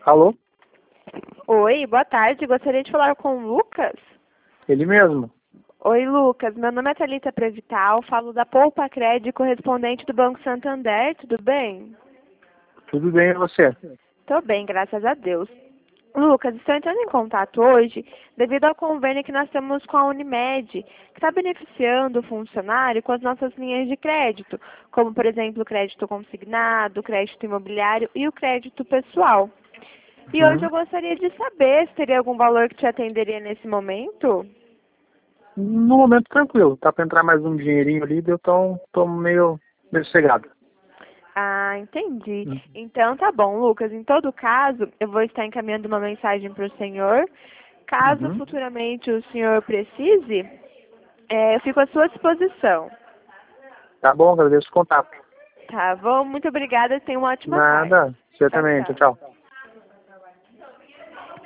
Alô? Oi, boa tarde. Gostaria de falar com o Lucas. Ele mesmo. Oi, Lucas. Meu nome é Thalita Prevital. Falo da Poupa Crédito, correspondente do Banco Santander. Tudo bem? Tudo bem e você? Tô bem, graças a Deus. Lucas, estou entrando em contato hoje devido ao convênio que nós temos com a Unimed, que está beneficiando o funcionário com as nossas linhas de crédito, como, por exemplo, o crédito consignado, o crédito imobiliário e o crédito pessoal. E hoje Uhum. eu gostaria de saber se teria algum valor que te atenderia nesse momento. No momento tranquilo. Tá pra entrar mais um dinheirinho ali, eu tô meio cegado. Ah, entendi. Uhum. Então tá bom, Lucas. Em todo caso, eu vou estar encaminhando uma mensagem para o senhor. Caso Uhum. futuramente o senhor precise, eu fico à sua disposição. Tá bom, agradeço o contato. Tá bom? Muito obrigada e tenha uma ótima tarde. Nada. Você Tchau, também. Tchau, tchau. tchau.